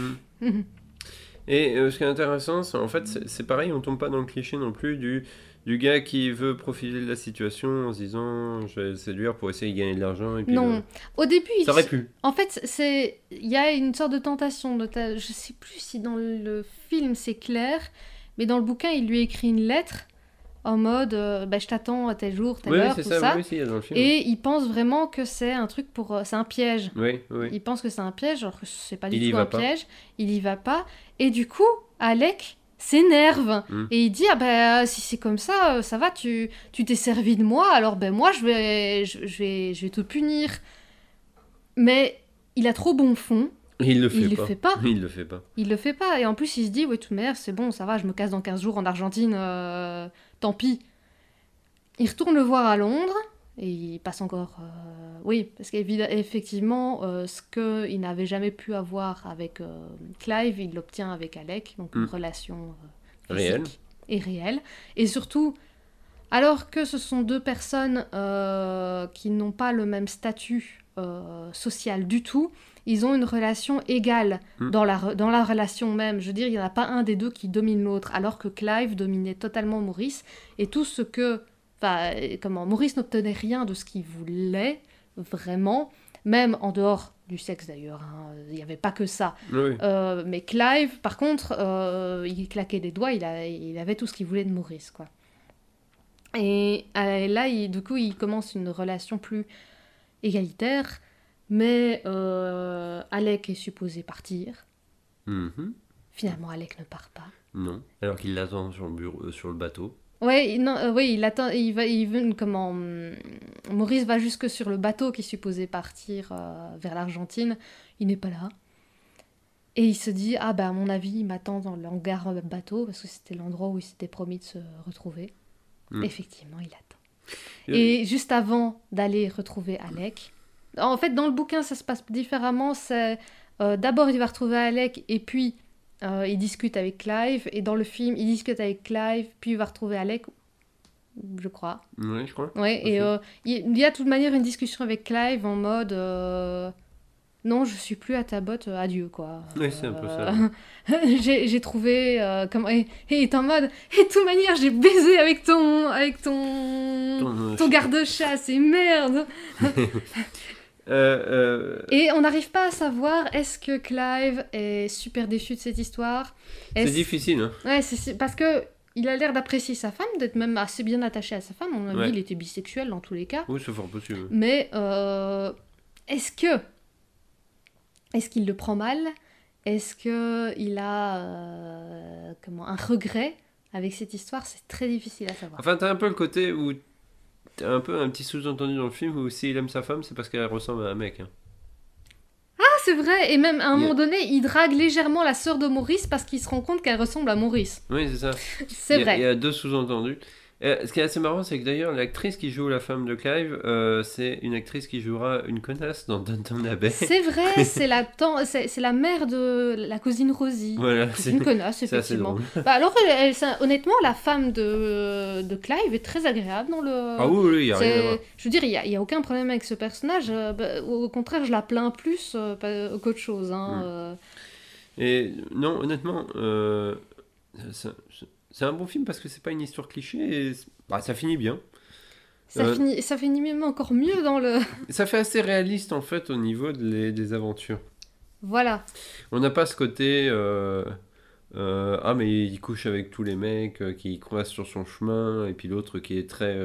[SPEAKER 1] Et ce qui est intéressant, c'est en fait, c'est pareil, on tombe pas dans le cliché non plus du gars qui veut profiter de la situation en se disant je vais le séduire pour essayer de gagner de l'argent. Et puis
[SPEAKER 2] Non, au début,
[SPEAKER 1] ça aurait pu.
[SPEAKER 2] En fait, il y a une sorte de tentation. Je sais plus si dans le film c'est clair, mais dans le bouquin, il lui écrit une lettre en mode je t'attends à tel jour, telle heure,
[SPEAKER 1] c'est
[SPEAKER 2] tout
[SPEAKER 1] ça.
[SPEAKER 2] ça.
[SPEAKER 1] Oui, il y a dans le film.
[SPEAKER 2] Et il pense vraiment que c'est un truc c'est un piège.
[SPEAKER 1] Oui.
[SPEAKER 2] Il pense que c'est un piège, alors que c'est pas du
[SPEAKER 1] Il y
[SPEAKER 2] tout
[SPEAKER 1] va
[SPEAKER 2] un
[SPEAKER 1] pas.
[SPEAKER 2] piège. Il y va pas. Et du coup, Alec s'énerve et il dit si c'est comme ça, ça va, tu t'es servi de moi, alors moi je vais te punir. Mais il a trop bon fond.
[SPEAKER 1] Il le
[SPEAKER 2] fait pas.
[SPEAKER 1] Il le fait pas.
[SPEAKER 2] Il le fait pas. Et en plus, il se dit, ouais, toute manière, c'est bon, ça va, je me casse dans 15 jours en Argentine, tant pis. Il retourne le voir à Londres, et il passe encore... Oui, parce qu'effectivement, ce qu'il n'avait jamais pu avoir avec Clive, il l'obtient avec Alec, donc une relation
[SPEAKER 1] réelle.
[SPEAKER 2] Et réelle. Et surtout, alors que ce sont deux personnes qui n'ont pas le même statut social du tout, ils ont une relation égale dans la relation même. Je veux dire, il n'y en a pas un des deux qui domine l'autre, alors que Clive dominait totalement Maurice, et tout ce que... Maurice n'obtenait rien de ce qu'il voulait, vraiment, même en dehors du sexe d'ailleurs, il n'y avait pas que ça.
[SPEAKER 1] Oui.
[SPEAKER 2] Mais Clive, par contre, il claquait des doigts, il avait tout ce qu'il voulait de Maurice, quoi. Et là, du coup, il commence une relation plus égalitaire, mais Alec est supposé partir. Finalement, Alec ne part pas.
[SPEAKER 1] Non, alors qu'il l'attend sur le bureau, sur le bateau.
[SPEAKER 2] Ouais, non, oui, il attend, Maurice va jusque sur le bateau qui est supposé partir vers l'Argentine. Il n'est pas là. Et il se dit, à mon avis, il m'attend dans le hangar bateau, parce que c'était l'endroit où il s'était promis de se retrouver. Effectivement, il attend. Et juste avant d'aller retrouver Alec, en fait, dans le bouquin, ça se passe différemment. C'est d'abord, il va retrouver Alec, et puis il discute avec Clive. Et dans le film, il discute avec Clive, puis il va retrouver Alec, je crois.
[SPEAKER 1] Oui, je crois.
[SPEAKER 2] Ouais, et il y a de toute manière une discussion avec Clive en mode non, je suis plus à ta botte, adieu, quoi.
[SPEAKER 1] Oui, c'est un peu ça.
[SPEAKER 2] j'ai trouvé comment et il est en mode et de toute manière j'ai baisé avec ton garde-chasse et merde. Et on n'arrive pas à savoir est-ce que Clive est super déçu de cette histoire.
[SPEAKER 1] C'est difficile, hein.
[SPEAKER 2] Ouais, parce que il a l'air d'apprécier sa femme, d'être même assez bien attaché à sa femme. À mon avis, il était bisexuel dans tous les cas.
[SPEAKER 1] Oui, c'est fort possible.
[SPEAKER 2] Mais est-ce qu'il le prend mal? Est-ce qu'il a un regret avec cette histoire? C'est très difficile à savoir.
[SPEAKER 1] Enfin, t'as un peu le côté où t'as un peu un petit sous-entendu dans le film où s'il aime sa femme, c'est parce qu'elle ressemble à un mec. Hein.
[SPEAKER 2] Ah, c'est vrai. Et même à un moment donné, il drague légèrement la sœur de Maurice parce qu'il se rend compte qu'elle ressemble à Maurice.
[SPEAKER 1] Oui, c'est ça.
[SPEAKER 2] C'est vrai.
[SPEAKER 1] Il y a deux sous-entendus. Ce qui est assez marrant, c'est que d'ailleurs, l'actrice qui joue la femme de Clive, c'est une actrice qui jouera une connasse dans Downton Abbey.
[SPEAKER 2] C'est vrai, c'est la mère de la cousine Rosie.
[SPEAKER 1] Voilà,
[SPEAKER 2] C'est une connasse, effectivement. Alors, honnêtement, la femme de Clive est très agréable dans le...
[SPEAKER 1] Ah oui, il y a rien à voir.
[SPEAKER 2] Je veux dire, il y a aucun problème avec ce personnage. Au contraire, je la plains plus qu'autre chose. Hein,
[SPEAKER 1] Et non, honnêtement, c'est un bon film parce que c'est pas une histoire cliché et ça finit bien.
[SPEAKER 2] Ça finit même encore mieux dans le...
[SPEAKER 1] Ça fait assez réaliste en fait au niveau des aventures.
[SPEAKER 2] Voilà.
[SPEAKER 1] On n'a pas ce côté mais il couche avec tous les mecs qui croisent sur son chemin et puis l'autre qui est très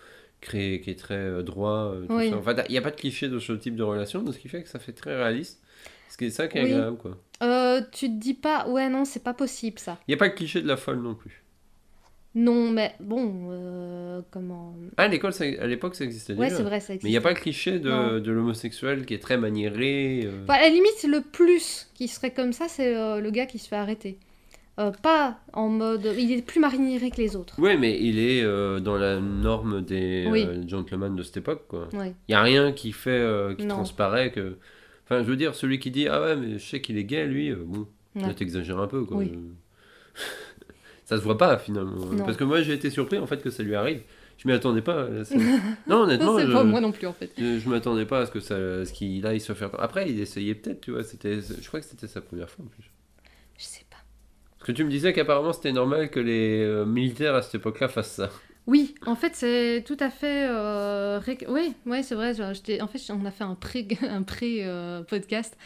[SPEAKER 1] droit. Tout ça. Enfin, il n'y a pas de cliché de ce type de relation, donc ce qui fait que ça fait très réaliste. C'est ça qui est agréable, quoi.
[SPEAKER 2] Tu te dis pas, ouais, non, c'est pas possible, ça.
[SPEAKER 1] Il n'y a pas le cliché de la folle non plus.
[SPEAKER 2] Non, mais bon, comment...
[SPEAKER 1] À l'école, à l'époque, ça existait déjà.
[SPEAKER 2] Ouais, c'est vrai, ça existait.
[SPEAKER 1] Mais il n'y a pas le cliché de l'homosexuel qui est très maniéré.
[SPEAKER 2] À la limite, le plus qui serait comme ça, c'est le gars qui se fait arrêter. Pas en mode... Il est plus maniéré que les autres.
[SPEAKER 1] Oui, mais il est dans la norme des gentlemen de cette époque, quoi. Il
[SPEAKER 2] Ouais.
[SPEAKER 1] n'y a rien qui fait... qui
[SPEAKER 2] Non.
[SPEAKER 1] transparaît que... Enfin, je veux dire, celui qui dit « Ah ouais, mais je sais qu'il est gay, lui, bon, là, t'exagères un peu, quoi.
[SPEAKER 2] Oui. »
[SPEAKER 1] Ça se voit pas, finalement.
[SPEAKER 2] Non.
[SPEAKER 1] Parce que moi, j'ai été surpris, en fait, que ça lui arrive. Je m'y attendais pas. Non, honnêtement,
[SPEAKER 2] c'est pas moi non plus, en fait.
[SPEAKER 1] je m'attendais pas à ce qu'il aille se faire... Après, il essayait peut-être, tu vois. Je crois que c'était sa première fois, en plus.
[SPEAKER 2] Je sais pas.
[SPEAKER 1] Parce que tu me disais qu'apparemment, c'était normal que les militaires, à cette époque-là, fassent ça.
[SPEAKER 2] Oui, en fait, c'est tout à fait... Oui, c'est vrai. En fait, on a fait un pré-podcast.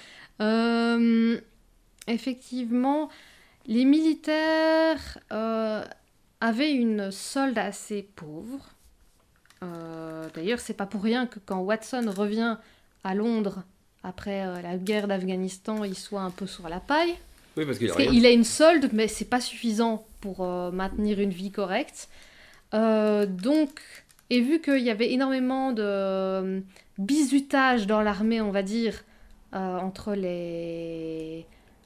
[SPEAKER 2] Effectivement, les militaires avaient une solde assez pauvre. D'ailleurs, c'est pas pour rien que quand Watson revient à Londres après la guerre d'Afghanistan, il soit un peu sur la paille.
[SPEAKER 1] Oui, parce qu'il a
[SPEAKER 2] Il a une solde, mais c'est pas suffisant pour maintenir une vie correcte. Donc, et vu qu'il y avait énormément de bizutage dans l'armée, on va dire, entre les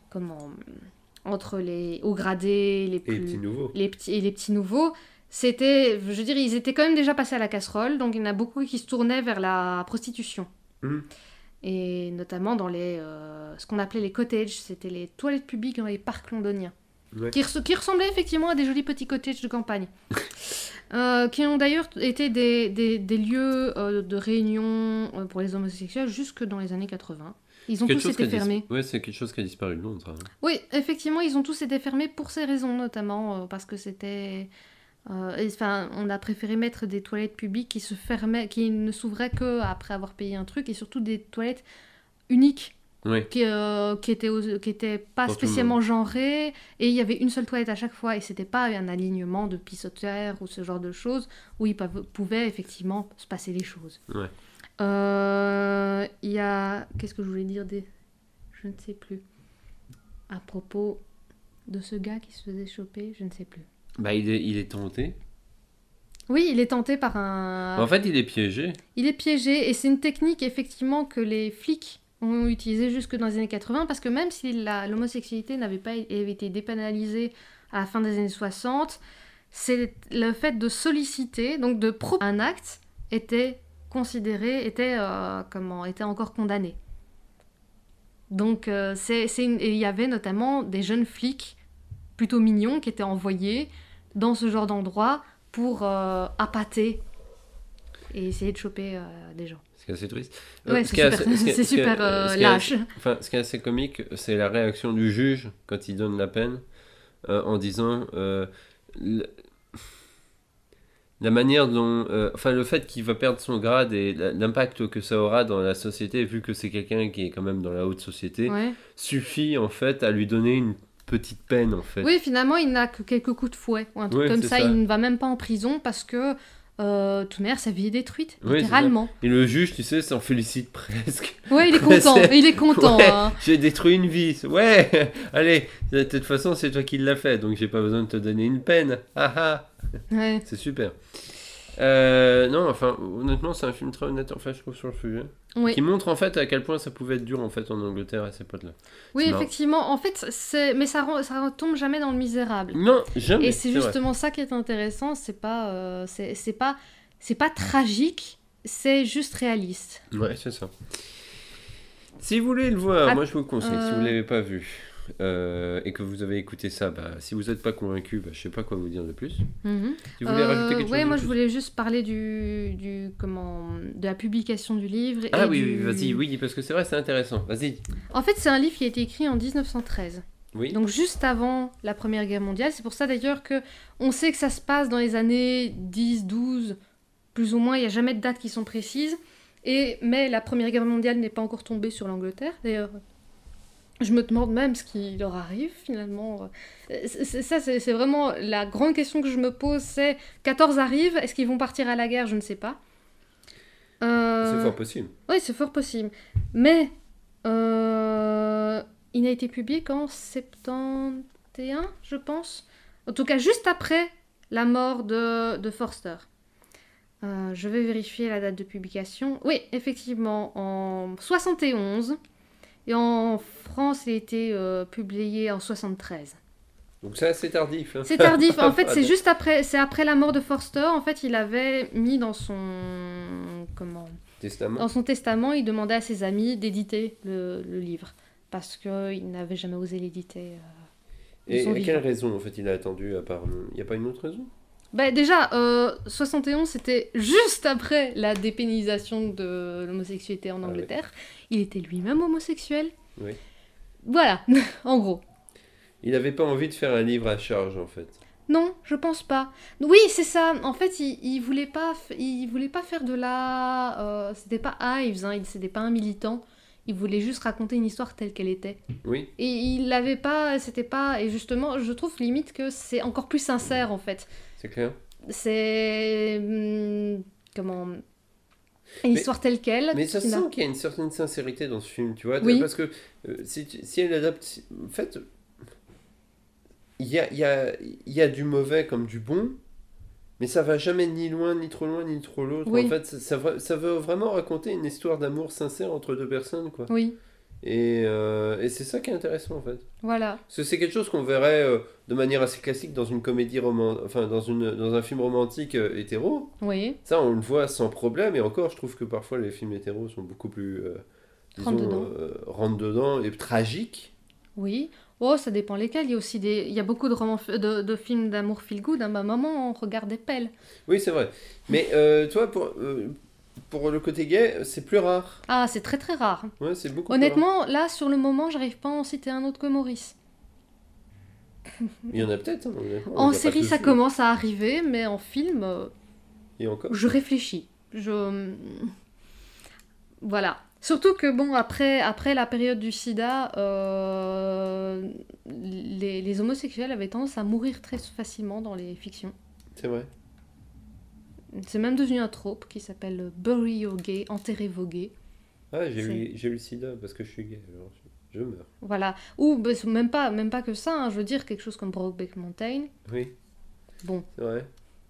[SPEAKER 2] hauts gradés, les petits nouveaux, c'était, je veux dire, ils étaient quand même déjà passés à la casserole, donc il y en a beaucoup qui se tournaient vers la prostitution. Et notamment dans ce qu'on appelait les cottages, c'était les toilettes publiques dans les parcs londoniens.
[SPEAKER 1] Ouais.
[SPEAKER 2] Qui ressemblaient effectivement à des jolis petits cottages de campagne. Qui ont d'ailleurs été des lieux de réunion pour les homosexuels jusque dans les années 80. Ils ont tous été fermés.
[SPEAKER 1] Oui, c'est quelque chose qui a disparu de Londres. Ça.
[SPEAKER 2] Oui, effectivement, ils ont tous été fermés pour ces raisons, notamment parce que c'était... on a préféré mettre des toilettes publiques qui se fermaient, qui ne s'ouvraient qu'après avoir payé un truc, et surtout des toilettes uniques.
[SPEAKER 1] Oui.
[SPEAKER 2] Qui étaient pas
[SPEAKER 1] pour
[SPEAKER 2] spécialement genrées, et il y avait une seule toilette à chaque fois, et c'était pas un alignement de pissotières ou ce genre de choses où il pouvait effectivement se passer des choses.
[SPEAKER 1] Ouais.
[SPEAKER 2] Il y a... Qu'est-ce que je voulais dire Je ne sais plus. À propos de ce gars qui se faisait choper, je ne sais plus.
[SPEAKER 1] Il est tenté.
[SPEAKER 2] Oui, il est tenté par un...
[SPEAKER 1] En fait, il est piégé.
[SPEAKER 2] Il est piégé, et c'est une technique effectivement que les flics ont utilisé jusque dans les années 80, parce que même si l'homosexualité n'avait pas été dépénalisée à la fin des années 60, c'est le fait de solliciter, donc de proposer un acte, était considéré, était encore condamné. Donc il y avait notamment des jeunes flics plutôt mignons qui étaient envoyés dans ce genre d'endroit pour appâter et essayer de choper des gens.
[SPEAKER 1] C'est assez triste.
[SPEAKER 2] Ouais, c'est super lâche.
[SPEAKER 1] Ce qui est assez comique, c'est la réaction du juge quand il donne la peine, en disant la manière dont... le fait qu'il va perdre son grade et l'impact que ça aura dans la société, vu que c'est quelqu'un qui est quand même dans la haute société, suffit en fait à lui donner une petite peine en fait.
[SPEAKER 2] Oui, finalement, il n'a que quelques coups de fouet ou un truc comme ça. Il ne va même pas en prison parce que toute manière, sa vie est détruite, littéralement.
[SPEAKER 1] Et le juge, tu sais, s'en félicite presque.
[SPEAKER 2] Ouais, il est content. Il est content.
[SPEAKER 1] Ouais,
[SPEAKER 2] hein.
[SPEAKER 1] J'ai détruit une vie. Ouais, allez, de toute façon, c'est toi qui l'as fait, donc j'ai pas besoin de te donner une peine. Ah ah.
[SPEAKER 2] Ouais.
[SPEAKER 1] C'est super. Non, enfin, honnêtement, c'est un film très honnête, en fait, je trouve, sur le sujet.
[SPEAKER 2] Oui.
[SPEAKER 1] Qui montre, en fait, à quel point ça pouvait être dur, en fait, en Angleterre, à ces potes-là.
[SPEAKER 2] Oui,
[SPEAKER 1] C'est marrant.
[SPEAKER 2] effectivement. En fait, mais ça retombe jamais dans le misérable.
[SPEAKER 1] Non,
[SPEAKER 2] Et
[SPEAKER 1] jamais,
[SPEAKER 2] c'est
[SPEAKER 1] c'est vrai.
[SPEAKER 2] justement ça qui est intéressant. C'est pas tragique, c'est juste réaliste.
[SPEAKER 1] Ouais, c'est ça. Si vous voulez le voir,
[SPEAKER 2] Ah,
[SPEAKER 1] moi, je vous le conseille, si vous ne
[SPEAKER 2] euh,
[SPEAKER 1] l'avez pas vu, et que vous avez écouté ça, bah, si vous n'êtes pas convaincu, bah, je sais pas quoi vous dire de plus.
[SPEAKER 2] mhm.
[SPEAKER 1] Si vous voulez rajouter quelque chose
[SPEAKER 2] Ouais,
[SPEAKER 1] de
[SPEAKER 2] moi je
[SPEAKER 1] plus.
[SPEAKER 2] voulais juste parler de la publication du livre
[SPEAKER 1] Ah
[SPEAKER 2] et
[SPEAKER 1] oui, oui,
[SPEAKER 2] du.
[SPEAKER 1] vas-y, oui, parce que c'est vrai, c'est intéressant. Vas-y.
[SPEAKER 2] En fait, c'est un livre qui a été écrit en 1913.
[SPEAKER 1] Oui.
[SPEAKER 2] Donc juste avant la Première Guerre mondiale. C'est pour ça d'ailleurs que on sait que ça se passe dans les années 10, 12, plus ou moins. Il n'y a jamais de dates qui sont précises. Mais la Première Guerre mondiale n'est pas encore tombée sur l'Angleterre. D'ailleurs, je me demande même ce qui leur arrive finalement. C'est vraiment la grande question que je me pose. C'est 14 arrive, est-ce qu'ils vont partir à la guerre? Je ne sais pas.
[SPEAKER 1] C'est
[SPEAKER 2] Euh,
[SPEAKER 1] fort possible.
[SPEAKER 2] Oui, c'est fort possible. Mais il n'a été publié qu'en 71, je pense. En tout cas, juste après la mort de Forster. Je vais vérifier la date de publication. Oui, effectivement, en 71. Et en France, il a été publié en 73.
[SPEAKER 1] Donc c'est assez tardif. Hein.
[SPEAKER 2] C'est tardif. En fait, c'est juste après, c'est après la mort de Forster. En fait, il avait mis dans son
[SPEAKER 1] Testament.
[SPEAKER 2] dans son testament, il demandait à ses amis d'éditer le livre parce qu'il n'avait jamais osé l'éditer. De
[SPEAKER 1] Et
[SPEAKER 2] son
[SPEAKER 1] à quelle
[SPEAKER 2] vivant.
[SPEAKER 1] raison, en fait, il a attendu à part... Il n'y a pas une autre raison?
[SPEAKER 2] Bah, déjà, 71, c'était juste après la dépénalisation de l'homosexualité en
[SPEAKER 1] Ah oui.
[SPEAKER 2] Angleterre. Il était lui-même homosexuel.
[SPEAKER 1] Oui.
[SPEAKER 2] Voilà, en gros.
[SPEAKER 1] Il n'avait pas envie de faire un livre à charge, en fait.
[SPEAKER 2] Non, je pense pas. Oui, c'est ça. En fait, il voulait pas, il voulait pas faire de la. C'était pas Ives, hein, c'était pas un militant. Il voulait juste raconter une histoire telle qu'elle était.
[SPEAKER 1] Oui,
[SPEAKER 2] Et il l'avait pas, c'était pas. Et justement, je trouve limite que c'est encore plus sincère en fait.
[SPEAKER 1] c'est clair.
[SPEAKER 2] C'est. Comment. Une
[SPEAKER 1] Mais,
[SPEAKER 2] histoire telle qu'elle.
[SPEAKER 1] mais ça
[SPEAKER 2] qui
[SPEAKER 1] sent
[SPEAKER 2] n'a-
[SPEAKER 1] qu'il y a une certaine sincérité dans ce film, tu vois.
[SPEAKER 2] Oui,
[SPEAKER 1] Parce que si elle adapte... En fait, il y a du mauvais comme du bon, mais ça va jamais ni loin, ni trop loin, ni trop l'autre. En
[SPEAKER 2] oui,
[SPEAKER 1] fait, ça veut vraiment raconter une histoire d'amour sincère entre deux personnes, quoi.
[SPEAKER 2] oui.
[SPEAKER 1] Et c'est ça qui est intéressant, en fait.
[SPEAKER 2] Voilà.
[SPEAKER 1] Parce que c'est quelque chose qu'on verrait de manière assez classique dans une comédie romantique, enfin dans un film romantique hétéro.
[SPEAKER 2] Oui.
[SPEAKER 1] Ça, on le voit sans problème. Et encore, je trouve que parfois les films hétéros sont beaucoup plus,
[SPEAKER 2] Rentre
[SPEAKER 1] disons,
[SPEAKER 2] dedans.
[SPEAKER 1] rentre dedans et tragiques.
[SPEAKER 2] Oui. Oh, ça dépend lesquels. Il y a aussi des. Il y a beaucoup de romans, de films d'amour feel good. À ma maman, on regardait Pelle.
[SPEAKER 1] Oui, c'est vrai. Mais toi, pour le côté gay, c'est plus rare.
[SPEAKER 2] Ah, c'est très très rare.
[SPEAKER 1] Ouais, c'est beaucoup plus rare.
[SPEAKER 2] Honnêtement, là, sur le moment, j'arrive pas à en citer un autre que Maurice.
[SPEAKER 1] Il y en a peut-être, hein, honnêtement, on
[SPEAKER 2] En
[SPEAKER 1] les a pas
[SPEAKER 2] série,
[SPEAKER 1] tous
[SPEAKER 2] ça
[SPEAKER 1] vus.
[SPEAKER 2] commence à arriver, mais en film,
[SPEAKER 1] Et encore.
[SPEAKER 2] je réfléchis. Voilà. Surtout que, bon, après la période du sida, les homosexuels avaient tendance à mourir très facilement dans les fictions.
[SPEAKER 1] C'est vrai.
[SPEAKER 2] C'est même devenu un trope qui s'appelle Bury Your Gay, enterrez vos gays.
[SPEAKER 1] Ah,
[SPEAKER 2] C'est-
[SPEAKER 1] j'ai eu le sida parce que je suis gay. Alors je meurs.
[SPEAKER 2] Voilà. Ou bah, c'est même pas que ça, hein, je veux dire quelque chose comme Brokeback Mountain.
[SPEAKER 1] Oui,
[SPEAKER 2] Bon.
[SPEAKER 1] c'est vrai.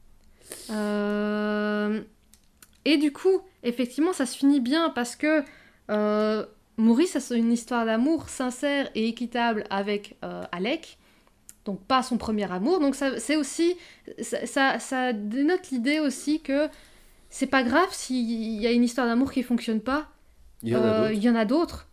[SPEAKER 2] Euh, Et du coup, effectivement, ça se finit bien parce que Maurice a une histoire d'amour sincère et équitable avec Alec, donc pas son premier amour. Donc ça, c'est aussi, ça dénote l'idée aussi que c'est pas grave s'il y a une histoire d'amour qui fonctionne pas.
[SPEAKER 1] Il y en a d'autres.
[SPEAKER 2] Il y en a d'autres.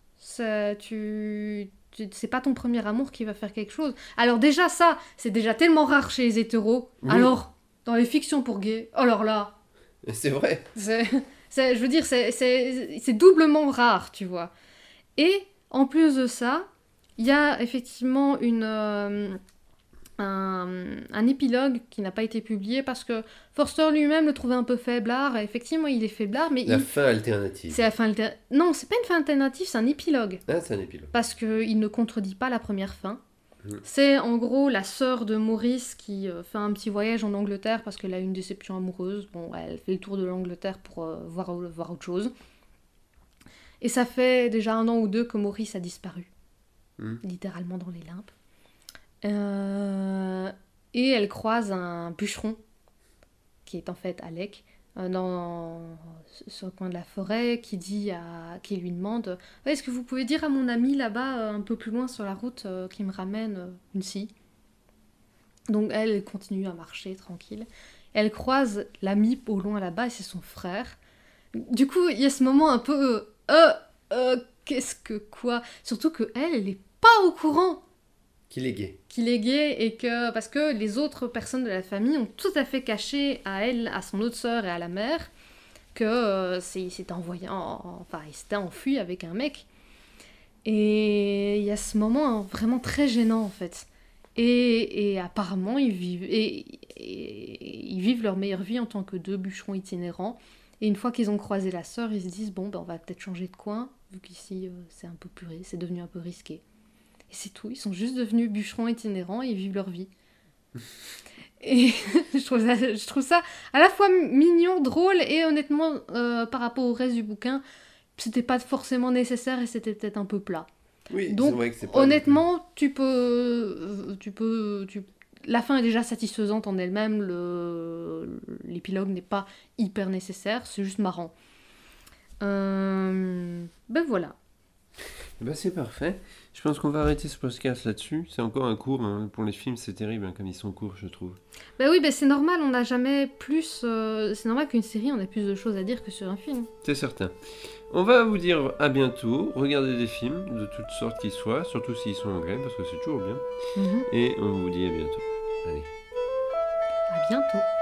[SPEAKER 2] C'est pas ton premier amour qui va faire quelque chose. Alors déjà ça, c'est déjà tellement rare chez les hétéros.
[SPEAKER 1] Oui.
[SPEAKER 2] Alors, dans les fictions pour gays, alors là,
[SPEAKER 1] C'est vrai.
[SPEAKER 2] je veux dire, c'est doublement rare, tu vois. Et en plus de ça, il y a effectivement un épilogue qui n'a pas été publié parce que Forster lui-même le trouvait un peu faiblard. Et effectivement, il est faiblard, mais
[SPEAKER 1] La fin alternative.
[SPEAKER 2] c'est la fin Non, c'est pas une fin alternative, c'est un épilogue.
[SPEAKER 1] Ah, c'est un épilogue.
[SPEAKER 2] Parce qu'il ne contredit pas la première fin.
[SPEAKER 1] Mm.
[SPEAKER 2] C'est en gros la sœur de Maurice qui fait un petit voyage en Angleterre parce qu'elle a une déception amoureuse. Bon, elle fait le tour de l'Angleterre pour voir autre chose. Et ça fait déjà 1 an ou 2 que Maurice a disparu.
[SPEAKER 1] Mm.
[SPEAKER 2] Littéralement dans les limbes. Et elle croise un bûcheron qui est en fait Alec, sur le coin de la forêt, qui lui demande est-ce que vous pouvez dire à mon ami là-bas, un peu plus loin sur la route, qui me ramène une scie. Donc elle continue à marcher tranquille. Elle croise l'ami au loin là-bas et c'est son frère. Du coup, il y a ce moment un peu qu'est-ce que quoi? Surtout que elle est pas au courant
[SPEAKER 1] qu'il est gay.
[SPEAKER 2] Qu'il est gay et que parce que les autres personnes de la famille ont tout à fait caché à elle, à son autre sœur et à la mère que il s'était il s'était enfui avec un mec. Et il y a ce moment vraiment très gênant en fait. Et apparemment ils vivent leur meilleure vie en tant que deux bûcherons itinérants. Et une fois qu'ils ont croisé la sœur, ils se disent bon on va peut-être changer de coin vu qu'ici c'est un peu puré, c'est devenu un peu risqué. Et c'est tout, ils sont juste devenus bûcherons itinérants et ils vivent leur vie. Et je trouve ça à la fois mignon, drôle et honnêtement par rapport au reste du bouquin, c'était pas forcément nécessaire et c'était peut-être un peu plat.
[SPEAKER 1] Oui,
[SPEAKER 2] donc
[SPEAKER 1] c'est vrai que c'est pas
[SPEAKER 2] honnêtement, la fin est déjà satisfaisante en elle-même, l'épilogue n'est pas hyper nécessaire, c'est juste marrant. Ben voilà.
[SPEAKER 1] Ben c'est parfait. Je pense qu'on va arrêter ce podcast là-dessus. C'est encore un cours. Hein. Pour les films, c'est terrible comme ils sont courts, je trouve.
[SPEAKER 2] Ben oui, c'est normal. On n'a jamais plus. C'est normal qu'une série, on ait plus de choses à dire que sur un film.
[SPEAKER 1] C'est certain. On va vous dire à bientôt. Regardez des films de toutes sortes qu'ils soient, surtout s'ils sont anglais, parce que c'est toujours bien. Et on vous dit à bientôt. Allez.
[SPEAKER 2] À bientôt.